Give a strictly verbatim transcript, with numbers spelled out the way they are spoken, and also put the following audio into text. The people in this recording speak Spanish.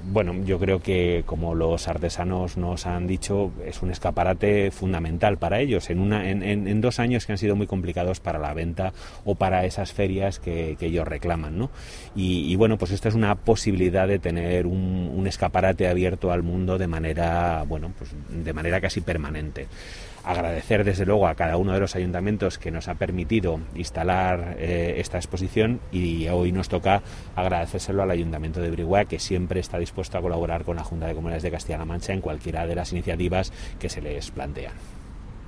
bueno, yo creo que, como los artesanos nos han dicho, es un escaparate fundamental para ellos en, una, en, en, en dos años que han sido muy complicados para la venta o para esas ferias que, que ellos reclaman, ¿no? Y, y bueno, pues esta es una posibilidad de tener un, un escaparate abierto al mundo de manera, bueno, pues de manera casi permanente. Agradecer desde luego a cada uno de los ayuntamientos que nos ha permitido instalar eh, esta exposición, y hoy nos toca agradecérselo al Ayuntamiento de Brihuega, que siempre está dispuesto a colaborar con la Junta de Comunidades de Castilla-La Mancha en cualquiera de las iniciativas que se les plantean.